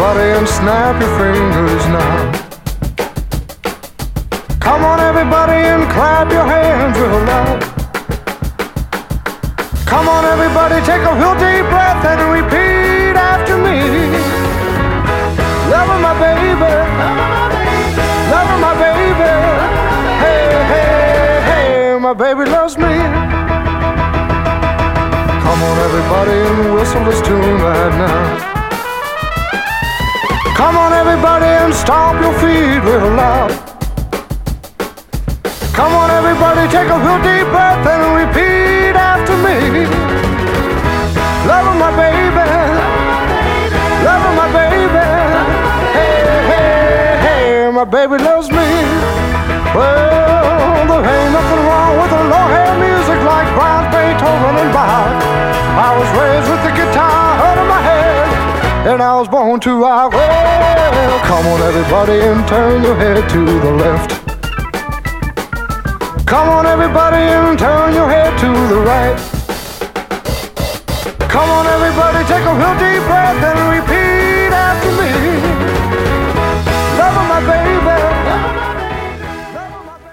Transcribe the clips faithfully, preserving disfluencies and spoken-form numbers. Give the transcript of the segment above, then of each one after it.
everybody, and snap your fingers now. Come on, everybody, and clap your hands real loud. Come on, everybody, take a real deep breath and repeat after me. Loving my baby, loving my baby. Hey, hey, hey, my baby loves me. Come on, everybody, and whistle this tune right now. Come on, everybody, and stomp your feet real loud. Come on, everybody, take a real deep breath and repeat after me. Loving my baby, loving my baby. Hey, hey, hey, my baby loves me. Well, there ain't nothing wrong with a long-hair music like Brahms, Beethoven, and Bach. I was raised with the guitar under my head, and I was born to rock. Well, come on, everybody, and turn your head to the left. Come on, everybody, and turn your head to the right. Come on, everybody, take a real deep breath and repeat after me. Loving my baby, loving my baby, loving my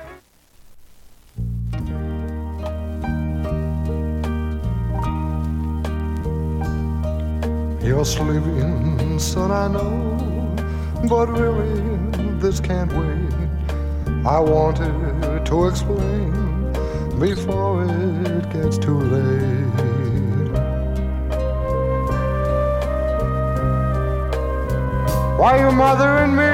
baby. You're sleeping, son, I know, but really, this can't wait. I wanted to explain before it gets too late. Why, your mother and me,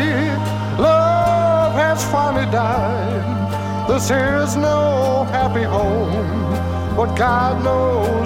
love has finally died. This here's no happy home, but God knows